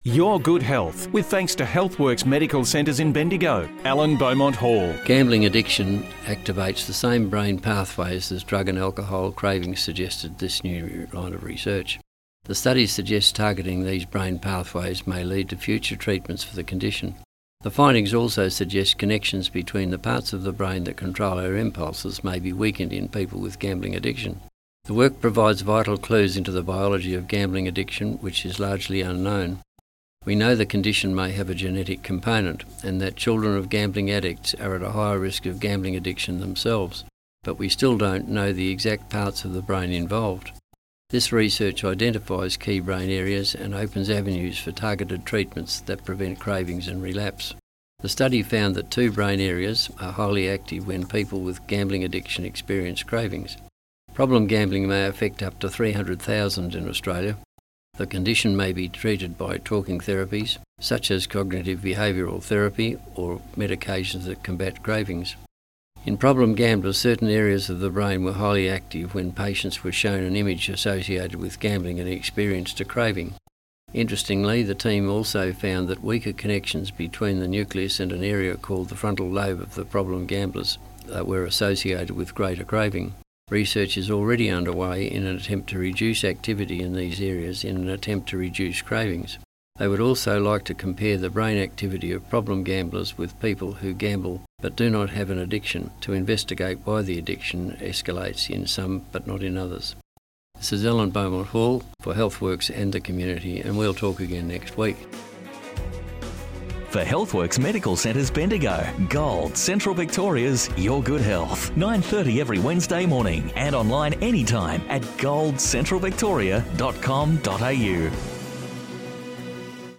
Your good health, with thanks to HealthWorks Medical Centres in Bendigo, Alan Beaumont Hall. Gambling addiction activates the same brain pathways as drug and alcohol cravings, suggested this new line of research. The studies suggest targeting these brain pathways may lead to future treatments for the condition. The findings also suggest connections between the parts of the brain that control our impulses may be weakened in people with gambling addiction. The work provides vital clues into the biology of gambling addiction, which is largely unknown. We know the condition may have a genetic component and that children of gambling addicts are at a higher risk of gambling addiction themselves, but we still don't know the exact parts of the brain involved. This research identifies key brain areas and opens avenues for targeted treatments that prevent cravings and relapse. The study found that 2 brain areas are highly active when people with gambling addiction experience cravings. Problem gambling may affect up to 300,000 in Australia. The condition may be treated by talking therapies, such as cognitive behavioural therapy or medications that combat cravings. In problem gamblers, certain areas of the brain were highly active when patients were shown an image associated with gambling and experienced a craving. Interestingly, the team also found that weaker connections between the nucleus and an area called the frontal lobe of the problem gamblers were associated with greater craving. Research is already underway in an attempt to reduce activity in these areas in an attempt to reduce cravings. They would also like to compare the brain activity of problem gamblers with people who gamble but do not have an addiction to investigate why the addiction escalates in some but not in others. This is Alan Beaumont Hall for HealthWorks and the community, and we'll talk again next week. For HealthWorks Medical Centres Bendigo, Gold, Central Victoria's Your Good Health. 9:30 every Wednesday morning and online anytime at goldcentralvictoria.com.au.